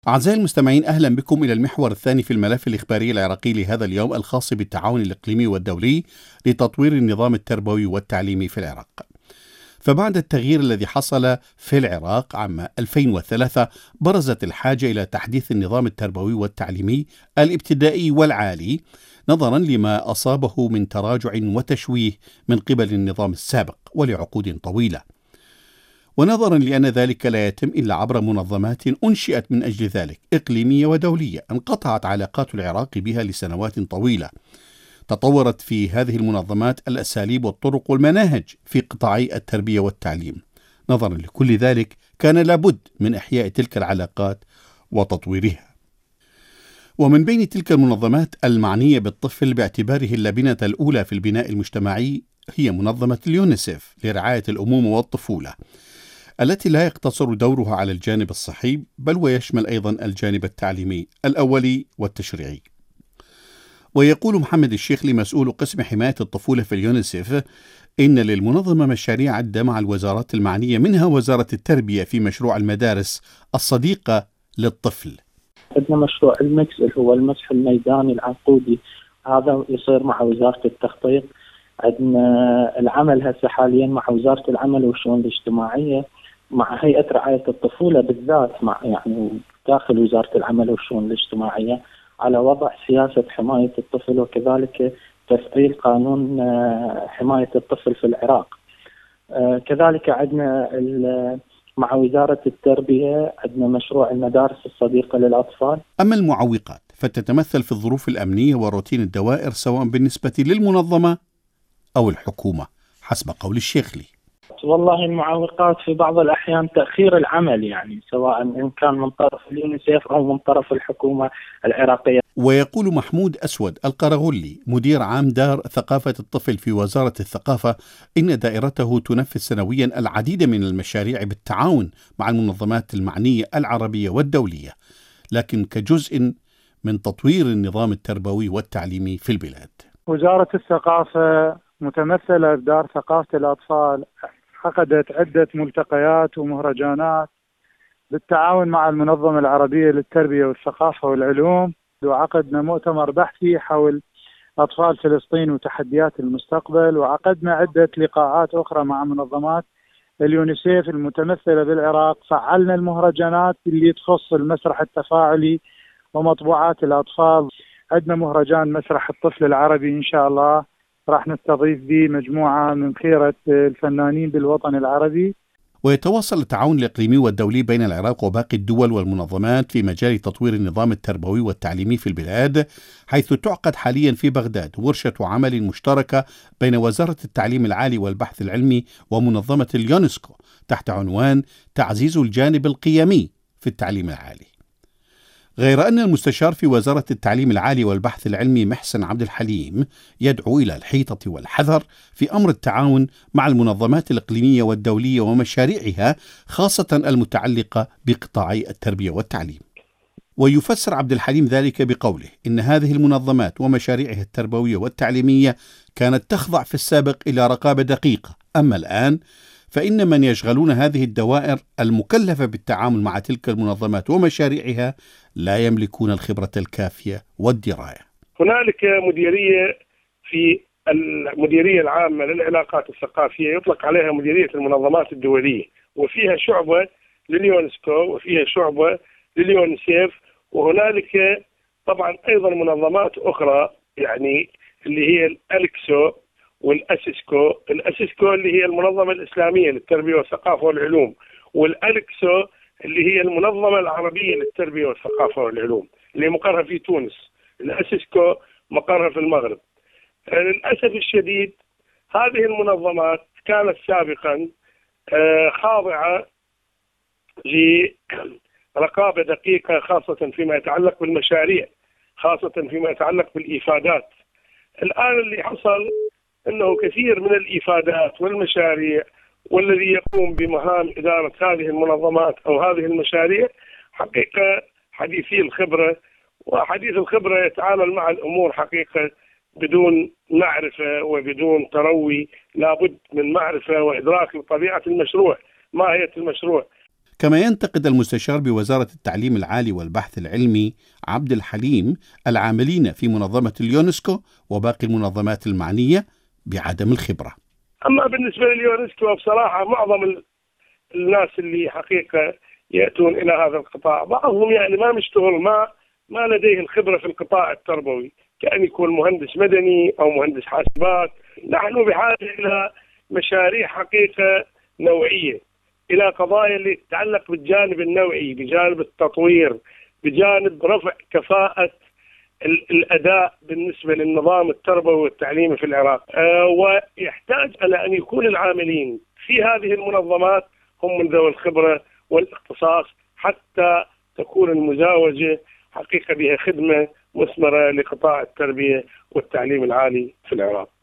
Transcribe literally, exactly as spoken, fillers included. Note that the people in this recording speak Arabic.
أعزائي المستمعين، أهلا بكم إلى المحور الثاني في الملف الإخباري العراقي لهذا اليوم، الخاص بالتعاون الإقليمي والدولي لتطوير النظام التربوي والتعليمي في العراق. فبعد التغيير الذي حصل في العراق عام ألفين وثلاثة، برزت الحاجة إلى تحديث النظام التربوي والتعليمي الابتدائي والعالي، نظرا لما أصابه من تراجع وتشويه من قبل النظام السابق ولعقود طويلة، ونظرا لأن ذلك لا يتم إلا عبر منظمات أنشئت من أجل ذلك إقليمية ودولية. انقطعت علاقات العراق بها لسنوات طويلة. تطورت في هذه المنظمات الأساليب والطرق والمناهج في قطاعي التربية والتعليم. نظرا لكل ذلك، كان لابد من إحياء تلك العلاقات وتطويرها. ومن بين تلك المنظمات المعنية بالطفل باعتباره اللبنة الأولى في البناء المجتمعي هي منظمة اليونيسيف لرعاية الأمومة والطفولة، التي لا يقتصر دورها على الجانب الصحي، بل ويشمل أيضا الجانب التعليمي الأولي والتشريعي. ويقول محمد الشيخلي مسؤول قسم حماية الطفولة في اليونيسيف إن للمنظمة مشاريع عدة مع الوزارات المعنية، منها وزارة التربية في مشروع المدارس الصديقة للطفل. عندنا مشروع المكس اللي هو المسح الميداني العنقودي، هذا يصير مع وزارة التخطيط. عندنا العمل هسه حاليا مع وزارة العمل والشؤون الاجتماعية، مع هيئة رعاية الطفولة بالذات، مع يعني داخل وزارة العمل والشؤون الاجتماعية، على وضع سياسة حماية الطفل، وكذلك تفعيل قانون حماية الطفل في العراق. كذلك عندنا مع وزارة التربية عندنا مشروع المدارس الصديقة للأطفال. أما المعوقات فتتمثل في الظروف الأمنية وروتين الدوائر، سواء بالنسبة للمنظمة أو الحكومة، حسب قول الشيخلي. والله المعوقات في بعض الأحيان تأخير العمل، يعني سواء إن كان من طرف اليونيسيف أو من طرف الحكومة العراقية. ويقول محمود أسود القرغلي مدير عام دار ثقافة الطفل في وزارة الثقافة إن دائرته تنفذ سنويا العديد من المشاريع بالتعاون مع المنظمات المعنية العربية والدولية، لكن كجزء من تطوير النظام التربوي والتعليمي في البلاد. وزارة الثقافة متمثلة بدار ثقافة الأطفال عقدت عدة ملتقيات ومهرجانات بالتعاون مع المنظمة العربية للتربية والثقافة والعلوم، وعقدنا مؤتمر بحثي حول أطفال فلسطين وتحديات المستقبل، وعقدنا عدة لقاءات أخرى مع منظمات اليونيسيف المتمثلة بالعراق. فعلنا المهرجانات اللي تخص المسرح التفاعلي ومطبوعات الأطفال. عندنا مهرجان مسرح الطفل العربي إن شاء الله راح نستضيف به مجموعة من خيرة الفنانين بالوطن العربي. ويتواصل التعاون الإقليمي والدولي بين العراق وباقي الدول والمنظمات في مجال تطوير النظام التربوي والتعليمي في البلاد، حيث تعقد حاليا في بغداد ورشة عمل مشتركة بين وزارة التعليم العالي والبحث العلمي ومنظمة اليونسكو تحت عنوان تعزيز الجانب القيمي في التعليم العالي. غير أن المستشار في وزارة التعليم العالي والبحث العلمي محسن عبد الحليم يدعو إلى الحيطة والحذر في أمر التعاون مع المنظمات الإقليمية والدولية ومشاريعها، خاصة المتعلقة بقطاعي التربية والتعليم. ويفسر عبد الحليم ذلك بقوله إن هذه المنظمات ومشاريعها التربوية والتعليمية كانت تخضع في السابق إلى رقابة دقيقة، أما الآن فإن من يشغلون هذه الدوائر المكلفة بالتعامل مع تلك المنظمات ومشاريعها لا يملكون الخبرة الكافية والدراية. هنالك مديرية في المديرية العامة للعلاقات الثقافية يطلق عليها مديرية المنظمات الدولية، وفيها شعبة لليونسكو وفيها شعبة لليونيسيف، وهنالك طبعا أيضا منظمات أخرى يعني اللي هي الألكسو والأسيسكو. الأسيسكو اللي هي المنظمة الإسلامية للتربية والثقافة والعلوم، والألكسو اللي هي المنظمة العربية للتربية والثقافة والعلوم اللي مقرها في تونس. الأسيسكو مقرها في المغرب. للأسف الشديد هذه المنظمات كانت سابقا خاضعة لرقابة دقيقة، خاصة فيما يتعلق بالمشاريع، خاصة فيما يتعلق بالإيفادات. الآن اللي حصل أنه كثير من الإيفادات والمشاريع والذي يقوم بمهام إدارة هذه المنظمات أو هذه المشاريع حقيقة حديثي الخبرة، وحديث الخبرة يتعامل مع الأمور حقيقة بدون معرفة وبدون تروي. لابد من معرفة وإدراك لطبيعة المشروع، ماهية المشروع. كما ينتقد المستشار بوزارة التعليم العالي والبحث العلمي عبد الحليم العاملين في منظمة اليونسكو وباقي المنظمات المعنية بعدم الخبرة. أما بالنسبة لليونسكو بصراحة معظم الناس اللي حقيقة يأتون إلى هذا القطاع بعضهم يعني ما مشتغل ما ما لديه الخبرة في القطاع التربوي، كأن يكون مهندس مدني أو مهندس حاسبات. نحن بحاجة إلى مشاريع حقيقة نوعية، إلى قضايا اللي تتعلق بالجانب النوعي، بجانب التطوير، بجانب رفع كفاءة الأداء بالنسبة للنظام التربوي والتعليمي في العراق. أه ويحتاج إلى أن يكون العاملين في هذه المنظمات هم من ذوي الخبرة والاختصاص حتى تكون المزاوجة حقيقة بها خدمة مثمرة لقطاع التربية والتعليم العالي في العراق.